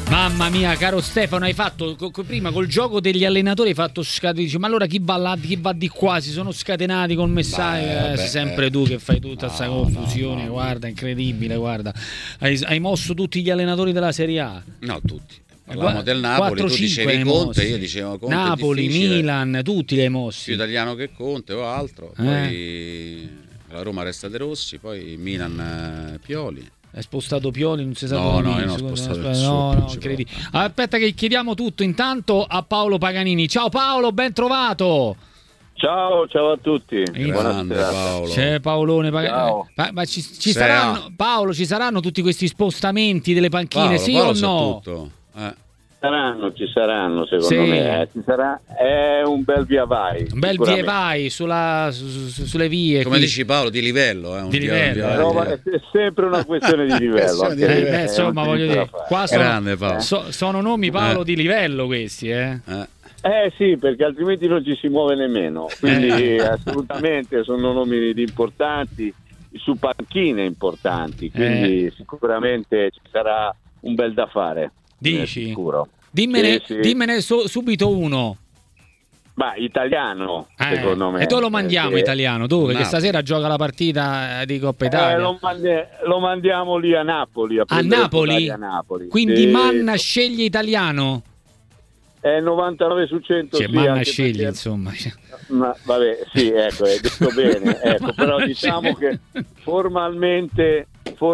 Mamma mia, caro Stefano, hai fatto prima col gioco degli allenatori, hai fatto dici, ma allora chi va là, chi va di qua, si sono scatenati col messaggio. Sei sempre tu che fai tutta questa confusione. No. Guarda, incredibile, guarda. Hai mosso tutti gli allenatori della Serie A? No, tutti. Parlavamo del Napoli, tu dicevi Conte, io dicevo Conte. Napoli, Milan, tutti li hai mossi. Più italiano che Conte o altro. Poi la Roma resta De Rossi, poi Milan Pioli. Hai spostato Pioli, non si sa No, io non ho spostato nessuno. No, incredibile. Aspetta che chiediamo tutto intanto a Paolo Paganini. Ciao Paolo, ben trovato. Ciao a tutti. Grande Paolo. C'è Paolone Paganini. Ma ci saranno, Paolo, ci saranno tutti questi spostamenti delle panchine, Paolo, sì o no? Tutto. Ci saranno secondo me. È un bel via vai. Un bel via vai sulle vie. Come dici Paolo, di livello. Di livello. È sempre una questione di livello. Insomma, voglio dire, qua sono nomi, Paolo, di livello questi, sì, perché altrimenti non ci si muove nemmeno. Quindi assolutamente sono nomi importanti, su panchine importanti. Quindi sicuramente ci sarà un bel da fare. Dici? Sicuro. Dimmene subito uno. Ma italiano, secondo me. E dove lo mandiamo italiano? Dove? Che stasera gioca la partita di Coppa Italia. Lo mandiamo lì a Napoli. A Napoli? Quindi Manna sceglie italiano? 99 su 100. Cioè, Manna sceglie, insomma. Ma vabbè, sì, ecco, hai detto bene. Ecco, però diciamo che formalmente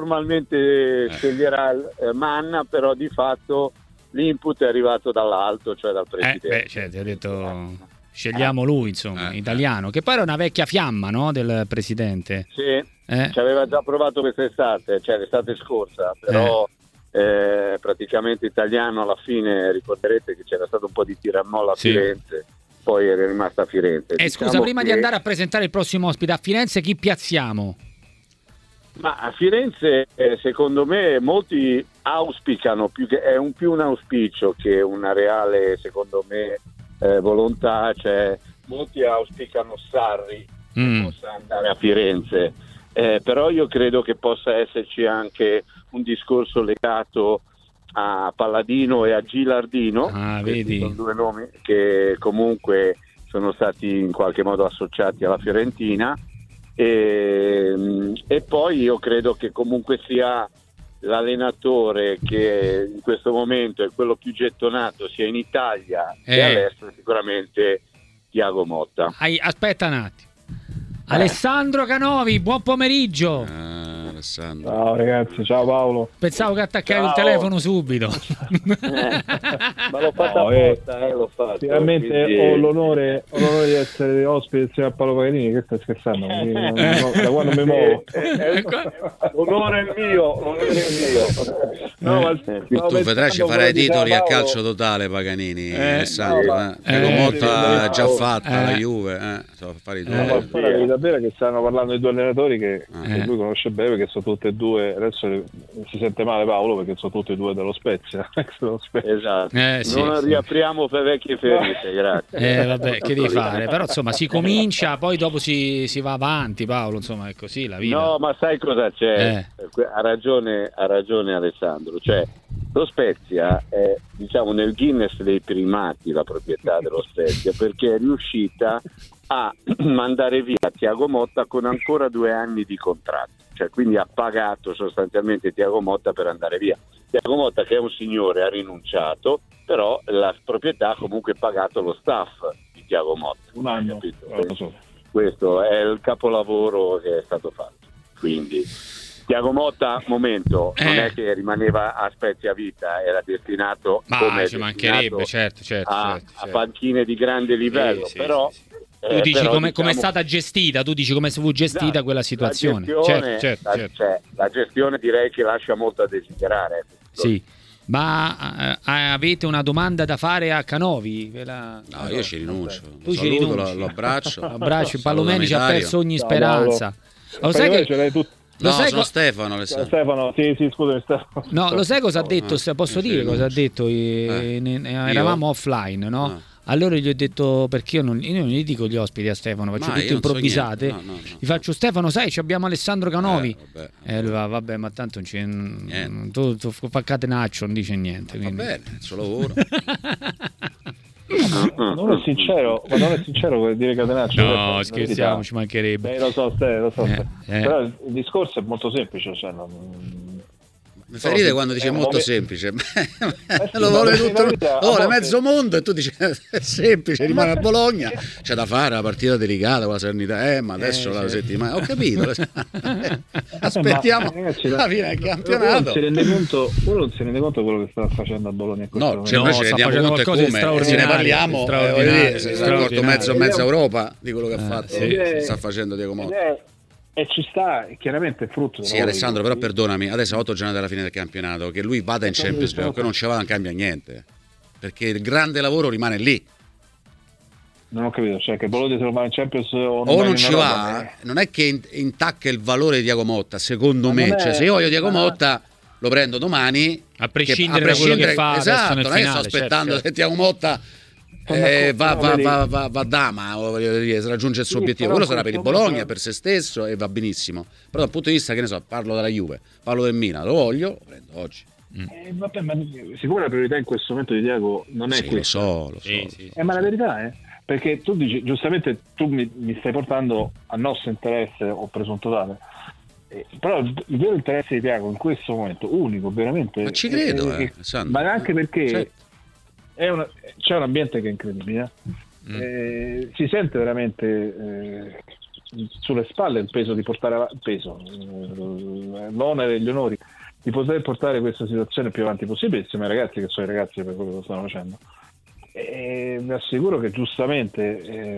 sceglierà Manna, però di fatto l'input è arrivato dall'alto, cioè dal presidente. Ti ho detto scegliamo lui, insomma, italiano, che poi era una vecchia fiamma, no, del presidente. Sì, ci aveva già provato quest'estate, cioè l'estate scorsa, però praticamente italiano alla fine. Ricorderete che c'era stato un po' di tiramolla a Firenze, poi era rimasta a Firenze. Scusa, prima di andare a presentare il prossimo ospite, a Firenze chi piazziamo? Ma a Firenze secondo me molti auspicano, è più un auspicio che una reale, secondo me, volontà, cioè molti auspicano Sarri che possa andare a Firenze, però io credo che possa esserci anche un discorso legato a Palladino e a Gilardino. Vedi? Sono due nomi che comunque sono stati in qualche modo associati alla Fiorentina. E poi io credo che comunque sia l'allenatore che in questo momento è quello più gettonato sia in Italia che all'estero, sicuramente Thiago Motta. Aspetta un attimo. Alessandro Canovi, buon pomeriggio. Alessandro. Ciao ragazzi, ciao Paolo. Pensavo che attaccavi il telefono subito. Ma l'ho fatto apposta, l'ho fatto. Finalmente quindi... ho l'onore di essere ospite insieme a Paolo Paganini, che stai scherzando? Da quando mi muovo. L'onore è mio. No, tu vedrai, ci farai titoli a calcio totale Paganini, Alessandro. Motta già fatta la Juve, fare i davvero che stanno parlando di due allenatori che lui conosce bene, che sono tutti e due, adesso si sente male Paolo perché sono tutti e due dello Spezia. Esatto. Non riapriamo vecchie ferite, grazie. Vabbè, che devi fare? Però insomma si comincia, poi dopo si va avanti, Paolo, insomma è così la vita. No, ma sai cosa c'è? Ha ragione Alessandro, cioè lo Spezia è, diciamo, nel Guinness dei primati la proprietà dello Spezia, perché è riuscita a mandare via Thiago Motta con ancora 2 anni di contratto, cioè quindi ha pagato sostanzialmente Thiago Motta per andare via. Thiago Motta, che è un signore, ha rinunciato, però la proprietà ha comunque pagato lo staff di Thiago Motta. Un anno. Questo è il capolavoro che è stato fatto. Quindi Thiago Motta, non è che rimaneva a Spezia a vita, era destinato, come ci mancherebbe, certo. A panchine di grande livello, però. Tu dici come è stata gestita, tu dici come fu gestita quella situazione. La gestione direi che lascia molto a desiderare. Sì, ma avete una domanda da fare a Canovi? No, io ci rinuncio. Tu ci rinunci? Lo abbraccio. Palomeni ci ha perso ogni speranza. Lo sai che... sono Stefano, Alessandro. Stefano, sì, scusami Stefano. No, lo sai cosa ha detto? Posso dire cosa ha detto? Eravamo offline, no? Allora gli ho detto, perché io non gli dico gli ospiti a Stefano, faccio tutte improvvisate. So no. Gli faccio: Stefano, sai, abbiamo Alessandro Canovi. Lui va, vabbè, ma tanto non c'è. Tu fa catenaccio, non dice niente. Va bene, il suo lavoro. Non è sincero, vuol dire catenaccio. No, scherziamo, ci mancherebbe. Lo so. Però il discorso è molto semplice, cioè mi fa ridere quando dice molto semplice. Lo vuole tutto, lo vuole mezzo mondo e tu dici è semplice, rimane a Bologna, c'è da fare la partita delicata con la Salernitana, ma adesso la settimana, ho capito. Aspettiamo la fine del campionato. Uno non si rende conto di quello che sta facendo a Bologna. No, ci rendiamo conto come se ne parliamo, si sta accorto mezza Europa di quello che ha fatto, sta facendo Diego Motta. E ci sta, chiaramente frutto. Sì, Alessandro, però perdonami, adesso 8 giornate alla fine del campionato, che lui vada in Champions League, non ci va, non cambia niente, perché il grande lavoro rimane lì. Non ho capito, cioè che Bologna se lo va in Champions o non ci va, non è che intacca il valore di Diego Motta, secondo me, cioè se io voglio Diego Motta lo prendo domani, a prescindere da quello che fa, esatto, nel non è che sto finale, aspettando se Diego Motta va dama, raggiunge il suo obiettivo, quello sarà per il Bologna, per se stesso, e va benissimo, però dal punto di vista, che ne so, parlo della Juve, parlo del Milan, lo voglio, lo prendo oggi. Vabbè, ma siccome la priorità in questo momento di Diego non è questa, lo so. Ma la verità è, perché tu dici, giustamente tu mi stai portando a nostro interesse o presunto tale, però il vero interesse di Diego in questo momento, unico, veramente, ma ci credo, ma anche perché c'è un ambiente che è incredibile, si sente veramente sulle spalle il peso di portare avanti, l'onere e gli onori di poter portare questa situazione più avanti possibile insieme ai ragazzi, che sono i ragazzi per quello che lo stanno facendo. E vi assicuro che giustamente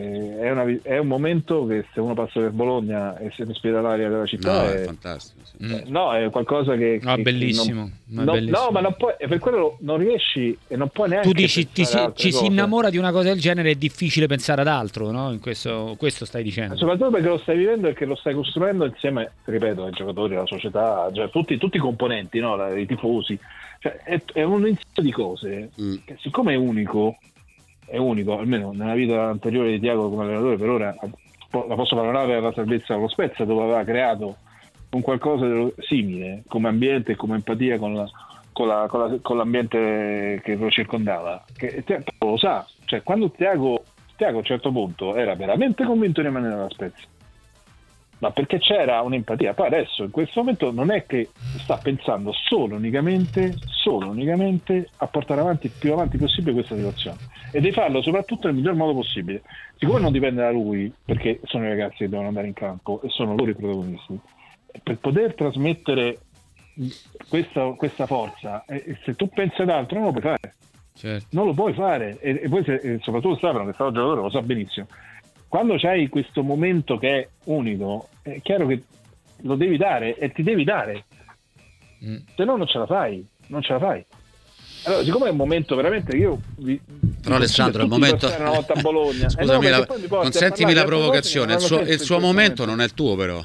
è un momento che, se uno passa per Bologna e si respira l'aria della città, è fantastico. È qualcosa che bellissimo. No, ma non puoi, per quello non riesci e non puoi neanche. Tu dici ci si innamora di una cosa del genere, è difficile pensare ad altro, no? In questo stai dicendo. Soprattutto perché lo stai vivendo e che lo stai costruendo insieme, ripeto, ai giocatori, alla società, cioè tutti i componenti, no? I tifosi. Cioè, è un insieme di cose che, siccome è unico, almeno nella vita anteriore di Diego come allenatore, per ora la posso paragonare alla salvezza allo Spezia, dove aveva creato un qualcosa di simile come ambiente e come empatia con l'ambiente che lo circondava, che lo sa, cioè quando Tiago a un certo punto era veramente convinto di rimanere alla Spezia, ma perché c'era un'empatia. Poi adesso in questo momento non è che sta pensando solo unicamente a portare avanti il più avanti possibile questa situazione, e di farlo soprattutto nel miglior modo possibile. Siccome non dipende da lui, perché sono i ragazzi che devono andare in campo e sono loro i protagonisti, per poter trasmettere questa forza, se tu pensi ad altro non lo puoi fare. Certo. Non lo puoi fare, e poi soprattutto Stefano, che è stato giocatore, lo sa benissimo. Quando c'hai questo momento che è unico, è chiaro che lo devi dare e ti devi dare, se no non ce la fai. Allora, siccome è un momento veramente, però Alessandro, è il momento, una volta a Bologna, scusami, consentimi la provocazione, il suo momento non è il tuo, però.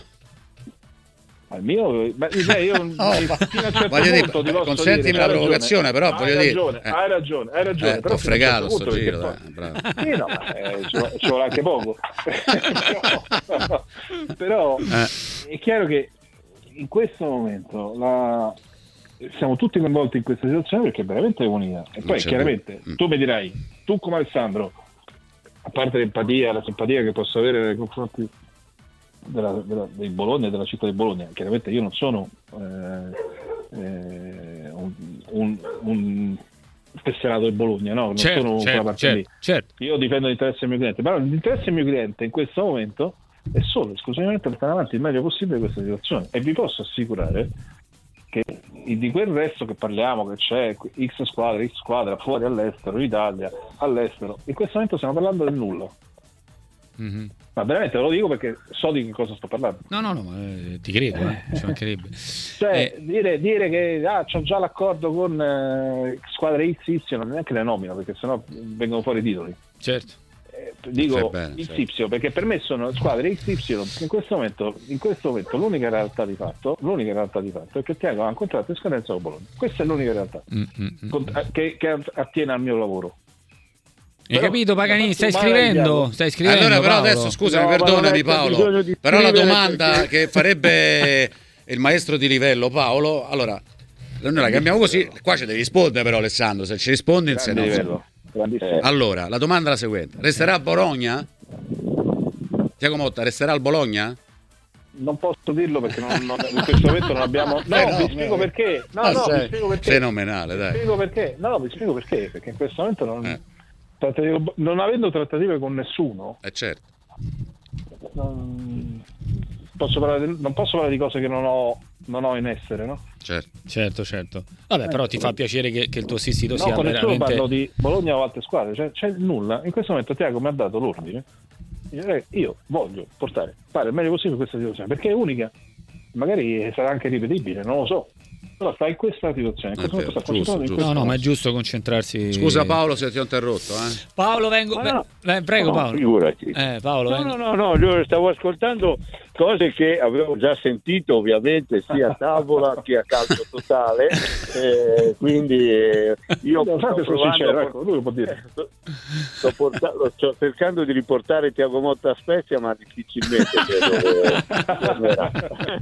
Il mio, io fino a un certo punto ti posso consentimi dire, la provocazione, però voglio dire, hai ragione, t'ho fregato sto giro, bravo. Sì, no, ci vuole anche poco. però è chiaro che in questo momento siamo tutti coinvolti in questa situazione, perché è veramente unica. E poi chiaramente tu mi dirai, tu come Alessandro, a parte l'empatia, la simpatia che posso avere nei confronti dei Bologna e della città di Bologna, chiaramente io non sono un tesserato del Bologna, no? Non sono quella parte lì. Certo. Io difendo l'interesse del mio cliente, però l'interesse del mio cliente in questo momento è solo esclusivamente portare avanti il meglio possibile questa situazione, e vi posso assicurare che di quel resto che parliamo, che c'è X squadra fuori, all'estero, in Italia, all'estero, in questo momento stiamo parlando del nulla. Ma veramente lo dico perché so di che cosa sto parlando. No, ti credo, ci mancherebbe. Cioè, dire che c'ho già l'accordo con squadra XY, non neanche le nomino, perché sennò vengono fuori i titoli. Certo. Dico XY, perché per me sono squadre XY. In questo momento l'unica realtà di fatto è che Tiago ha un contratto di scadenza con Bologna. Questa è l'unica realtà che attiene al mio lavoro. Hai capito, Paganini? Stai scrivendo? Allora, però adesso scusami, perdonami Paolo, però la domanda che farebbe il maestro di livello Paolo, allora noi la cambiamo così, qua ci devi rispondere però Alessandro, se ci rispondi se no. Allora, la domanda è la seguente: resterà a Bologna? Tiago Motta resterà al Bologna? Non posso dirlo perché in questo momento non abbiamo. Vi spiego perché. Vi spiego perché. Fenomenale, dai. Vi spiego perché. Vi spiego perché. Perché in questo momento non avendo trattative con nessuno. Certo. Non posso parlare di cose che non ho in essere, no? Certo. Vabbè, però ti fa piacere che il tuo assistito sia con veramente. nessuno parlo di Bologna o altre squadre, c'è nulla. In questo momento Tiago mi ha dato l'ordine. Io voglio fare il meglio possibile questa situazione perché è unica, magari sarà anche ripetibile, non lo so, però sta in questa situazione. No, ma è giusto concentrarsi. Scusa Paolo se ti ho interrotto. Paolo, vengo. Prego, Paolo. Figurati. Paolo, no, io stavo ascoltando cose che avevo già sentito, ovviamente, sia a tavola che a calcio totale. Quindi io sto cercando di riportare Tiago Motta a Spezia, ma difficilmente credo.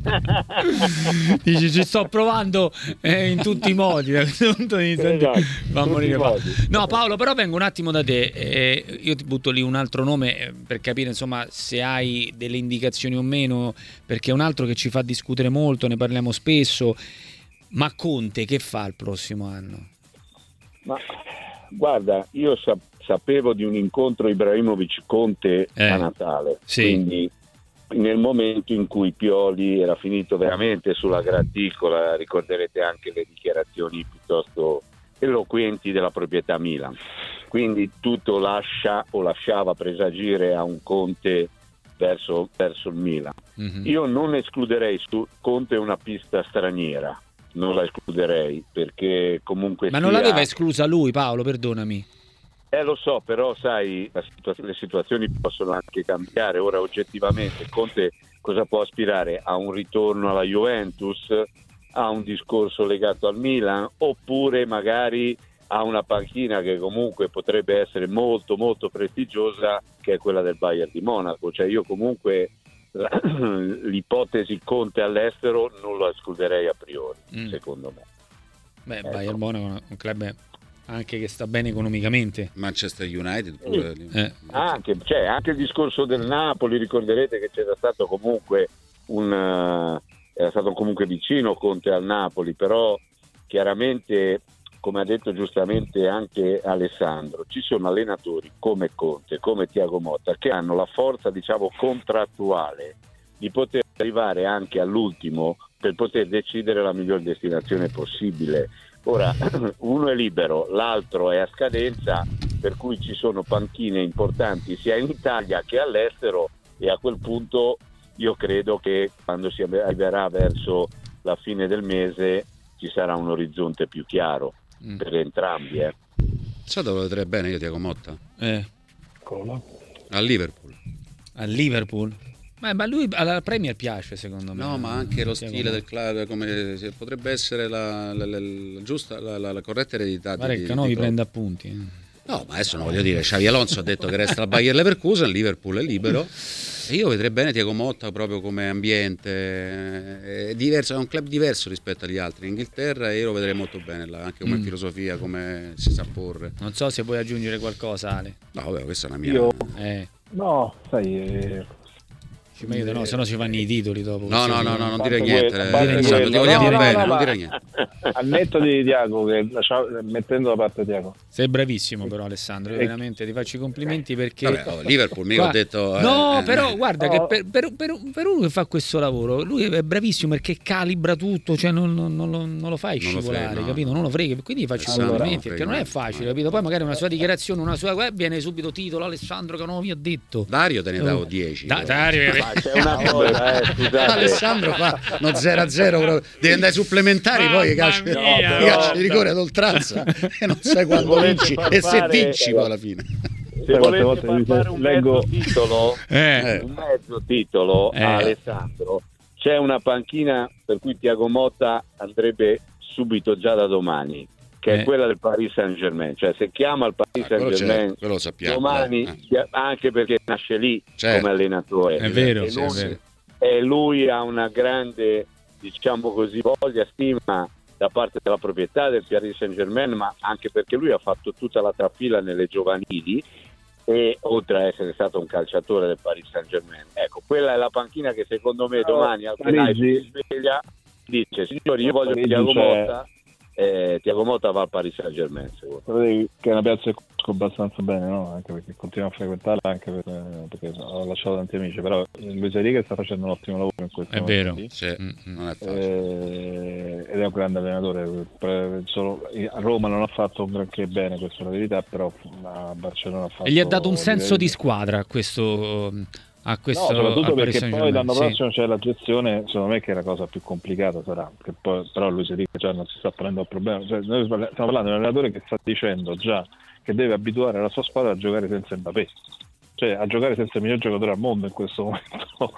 Dici, ci sto provando in tutti i modi. Va a morire. No, Paolo, però vengo un attimo da te. Io ti butto lì un altro nome per capire insomma se hai delle indicazioni o meno, perché è un altro che ci fa discutere molto, ne parliamo spesso. Ma Conte che fa il prossimo anno? Ma guarda, io sapevo di un incontro Ibrahimovic-Conte a Natale, quindi nel momento in cui Pioli era finito veramente sulla graticola, ricorderete anche le dichiarazioni piuttosto eloquenti della proprietà Milan, quindi tutto lasciava presagire a un Conte verso il Milan. Io non escluderei su Conte una pista straniera, non la escluderei perché comunque non l'aveva esclusa lui, Paolo, perdonami. Lo so, però sai, le situazioni possono anche cambiare. Ora oggettivamente Conte cosa può aspirare? A un ritorno alla Juventus, a un discorso legato al Milan, oppure magari a una panchina che comunque potrebbe essere molto molto prestigiosa, che è quella del Bayern di Monaco. Cioè io comunque l'ipotesi Conte all'estero non la escluderei a priori, secondo me. Bayern Monaco è un club anche che sta bene economicamente. Manchester United pure. Anche il discorso del Napoli, ricorderete che c'era stato comunque era stato comunque vicino Conte al Napoli, però chiaramente, come ha detto giustamente anche Alessandro, ci sono allenatori come Conte, come Tiago Motta, che hanno la forza, diciamo, contrattuale di poter arrivare anche all'ultimo per poter decidere la miglior destinazione possibile. Ora, uno è libero, l'altro è a scadenza, per cui ci sono panchine importanti sia in Italia che all'estero, e a quel punto io credo che quando si arriverà verso la fine del mese ci sarà un orizzonte più chiaro per entrambi. Sai dove lo vedrei bene io, Tiago Motta? A Liverpool. Ma lui alla Premier piace, secondo me. No, ma anche lo stile del club, come potrebbe essere la giusta, la corretta eredità. Canovi prende appunti. No, ma adesso non voglio dire. Xavi Alonso ha detto che resta al Bayer Leverkusen, Liverpool è libero. E io vedrei bene Tiago Motta proprio come ambiente, è diverso, è un club diverso rispetto agli altri in Inghilterra, e io lo vedrei molto bene là, anche come filosofia, come si sa porre. Non so se vuoi aggiungere qualcosa, Ale. No, vabbè, questa è una mia. No, sai. Meglio no, se no ci fanno i titoli dopo. No, non dire niente. Ti vogliamo bene, non dire niente. Al netto di Tiago, mettendo da parte Tiago. Sei bravissimo però Alessandro, io veramente ti faccio i complimenti perché Liverpool mica ho detto però guarda che per uno che fa questo lavoro lui è bravissimo perché calibra tutto, cioè non lo fai scivolare, capito? Non lo frega, quindi gli faccio i complimenti perché non è facile, capito? Poi magari una sua dichiarazione, una sua web viene subito titolo Alessandro Canovi ha detto. Dario te ne davo 10. Dario c'è una cosa, scusate. Alessandro fa uno 0-0, devi andare ai supplementari, poi calci di rigore ad oltranza e non sai quando vinci e se vinci poi alla fine. Se volete fare un mezzo titolo a Alessandro, c'è una panchina per cui Tiago Motta andrebbe subito già da domani, che che è quella del Paris Saint-Germain. Cioè, se chiama il Paris Saint-Germain domani, anche perché nasce lì come allenatore, è vero, e lui ha una grande, diciamo così, voglia, stima da parte della proprietà del Paris Saint-Germain, ma anche perché lui ha fatto tutta la trafila nelle giovanili, e oltre a essere stato un calciatore del Paris Saint-Germain, ecco, quella è la panchina che secondo me domani al finale si sveglia, dice: signori, io voglio Thiago Motta. Thiago Motta va al Paris Saint-Germain, che è una piazza che conosco abbastanza bene, no? Anche perché continuo a frequentarla, anche perché ho lasciato tanti amici, però Luis Enrique sta facendo un ottimo lavoro in questo momento. È vero, non è facile. Ed è un grande allenatore. A Roma non ha fatto un granché bene, questa è la verità, però a Barcellona ha fatto, e gli ha dato un senso di squadra a questo soprattutto perché poi l'anno prossimo c'è la gestione, secondo me, che è la cosa più complicata sarà, che poi però Luis Enrique già non si sta prendendo il problema, cioè, noi stiamo parlando di un allenatore che sta dicendo già che deve abituare la sua squadra a giocare senza Mbappé, cioè a giocare senza il miglior giocatore al mondo in questo momento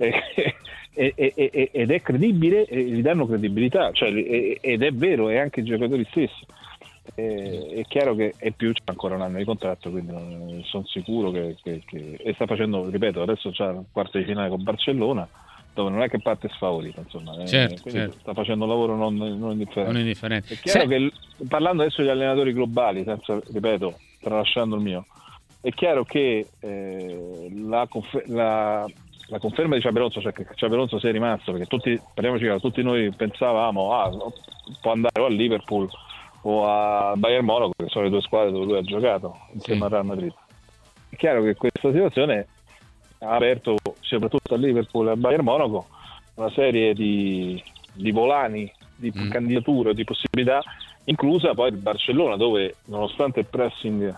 ed è credibile, e gli danno credibilità, cioè, ed è vero, e anche i giocatori stessi. È chiaro che è più, c'è ancora un anno di contratto, quindi sono sicuro che e sta facendo, ripeto, adesso c'è il quarto di finale con Barcellona, dove non è che parte sfavorito, insomma, certo. Sta facendo un lavoro non indifferente. È chiaro che, parlando adesso degli allenatori globali, senza, ripeto, tralasciando il mio, è chiaro che la conferma di Xabi Alonso, cioè che Xabi Alonso sia rimasto, perché tutti noi pensavamo può andare o a Liverpool o a Bayern Monaco, che sono le due squadre dove lui ha giocato insieme al Real Madrid. È chiaro che questa situazione ha aperto soprattutto a Liverpool e a Bayern Monaco una serie di volani, di candidature, di possibilità, inclusa poi il Barcellona, dove nonostante il pressing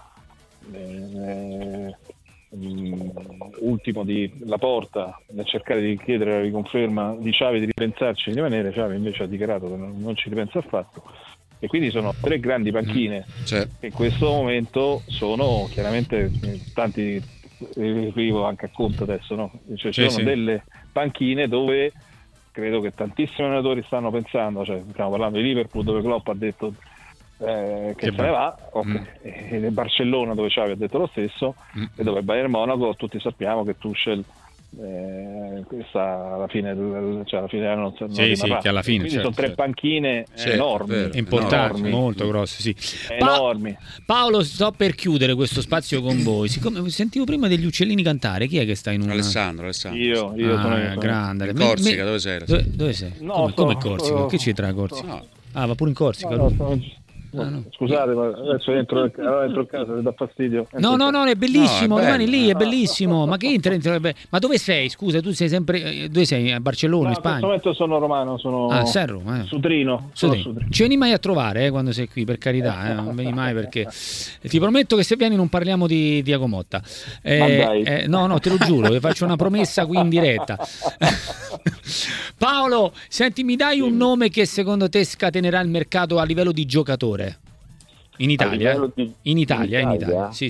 ultimo di Laporta nel cercare di chiedere la riconferma di Xavi di ripensarci di rimanere, Xavi invece ha dichiarato che non ci ripensa affatto, e quindi sono tre grandi panchine che in questo momento sono chiaramente tanti, riferivo anche a Conte adesso, no? Cioè, ci sono delle panchine dove credo che tantissimi allenatori stanno pensando, cioè stiamo parlando di Liverpool dove Klopp ha detto che se ne va, e nel Barcellona dove Xavi ha detto lo stesso, e dove Bayern Monaco tutti sappiamo che Tuchel questa alla fine dell'anno non rimarrà. Che alla fine quindi sono tre panchine enormi, importanti, molto grosse, enormi. Paolo, sto per chiudere questo spazio con voi. Siccome sentivo prima degli uccellini cantare, chi è che sta in un Alessandro. Io sono grande. In Corsica, dove sei? Dove sei? No, come Corsica? Che c'entra Corsica? No. Va pure in Corsica? No. Scusate, ma adesso entro casa, se dà fastidio. No, è bellissimo, domani lì è bellissimo. Ma che ma dove sei? Scusa, tu sei sempre dove sei? A Barcellona, in Spagna? In questo momento sono romano, sono su Trino. Ci vieni mai a trovare quando sei qui, per carità, non vieni mai, perché ti prometto che se vieni non parliamo di Thiago Motta. No, te lo giuro, vi faccio una promessa qui in diretta. Paolo, senti, mi dai un nome che secondo te scatenerà il mercato a livello di giocatore? In Italia? In Italia? Sì.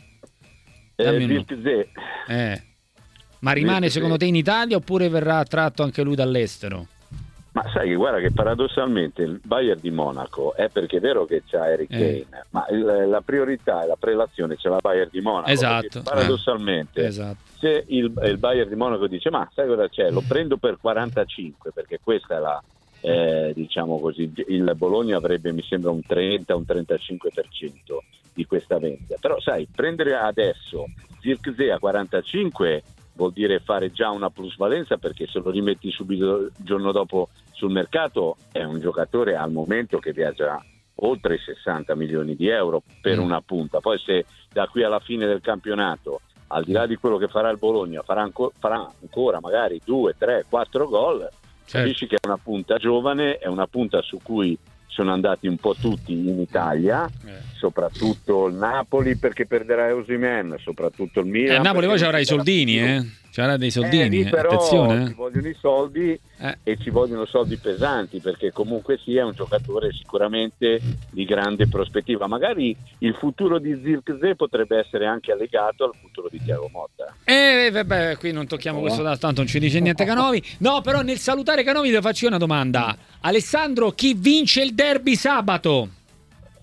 Ma rimane secondo te in Italia oppure verrà attratto anche lui dall'estero? Ma sai che guarda che paradossalmente il Bayern di Monaco è, perché è vero che c'ha Harry Kane, ma la priorità e la prelazione c'è la Bayern di Monaco. Esatto. Paradossalmente se il Bayern di Monaco dice ma sai cosa c'è, lo prendo per 45, perché questa è la diciamo così, il Bologna avrebbe, mi sembra, un 30, un 35% di questa vendita, però sai, prendere adesso Zirkzee a 45 vuol dire fare già una plusvalenza, perché se lo rimetti subito il giorno dopo sul mercato è un giocatore al momento che viaggia oltre i 60 milioni di euro per una punta. Poi se da qui alla fine del campionato, al di là di quello che farà il Bologna, farà ancora magari 2, 3, 4 gol, capisci che è una punta giovane, è una punta su cui sono andati un po' tutti in Italia, soprattutto il Napoli perché perderà Osimhen, soprattutto il Milan. Il Napoli poi ci avrà i soldini, ci avrà dei soldini, però attenzione. Ci vogliono i soldi e ci vogliono soldi pesanti, perché comunque sia un giocatore sicuramente di grande prospettiva. Magari il futuro di Zirkzee potrebbe essere anche allegato al futuro di Thiago Motta. Vabbè, qui non tocchiamo questo, tanto non ci dice niente Canovi. No, però nel salutare Canovi ti faccio io una domanda. Alessandro, chi vince il derby sabato?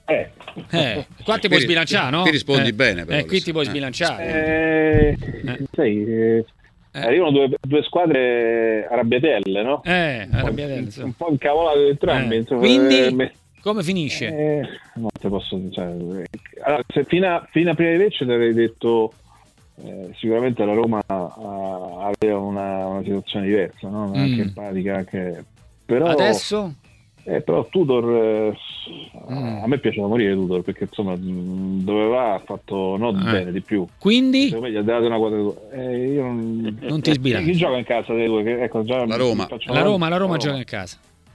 Qua ti puoi sbilanciare, no? Ti rispondi bene, però. Qui ti puoi sbilanciare. Arrivano due squadre arrabbiatelle, no? Arrabbiatelle, un po' incavolate entrambi. Insomma, quindi come finisce? Non te posso allora, se fino a prima di Lecce ti avrei detto sicuramente la Roma aveva una situazione diversa, no? Anche empatica, anche però adesso però Tudor a me piace da morire Tudor, perché insomma dove va ha fatto bene di più, quindi secondo me gli ha dato una quadra io non ti sbilanci. Chi gioca in casa dei due? Ecco, già la Roma gioca in casa.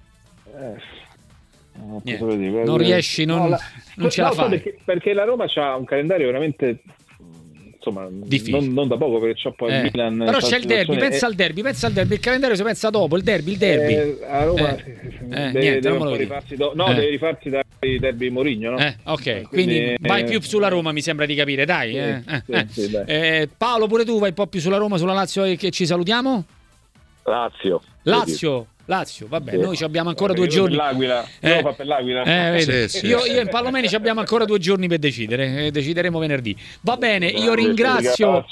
Non riesci, non ce la fai, perché la Roma c'ha un calendario veramente insomma difficile, non da poco, perché c'ha poi il Milan, però c'è il derby, pensa al derby, il calendario si pensa dopo il derby a Roma deve rifarsi dai derby Mourinho, no? Ok, quindi vai più sulla Roma, mi sembra di capire, dai. Sì, Paolo, pure tu vai un po' più sulla Roma, sulla Lazio, che ci salutiamo. Lazio, vabbè, noi ci abbiamo ancora 2 giorni. Per l'Aquila. Io e Palomeni ci abbiamo ancora 2 giorni per decidere. Decideremo venerdì. Va bene, io ringrazio.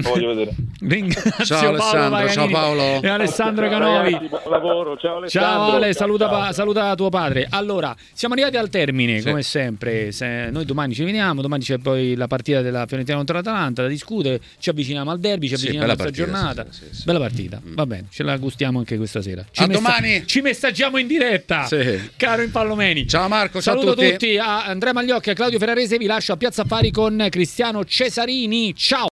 Ciao Alessandro, ciao Paolo e Alessandro Canovi. Ragazzi, buon lavoro, ciao Alessandro. Ciao Ale, saluta tuo padre. Allora, siamo arrivati al termine, come sempre. Noi domani ci vediamo, domani c'è poi la partita della Fiorentina contro l'Atalanta da discutere, ci avviciniamo al derby, ci avviciniamo a questa giornata. Bella partita, va bene, ce la gustiamo anche questa sera. Domani ci messaggiamo in diretta, caro Impallomeni. Ciao Marco, saluto tutti. A Andrea Magliocchi, a Claudio Ferrarese, vi lascio a Piazza Affari con Cristiano Cesarini. Ciao.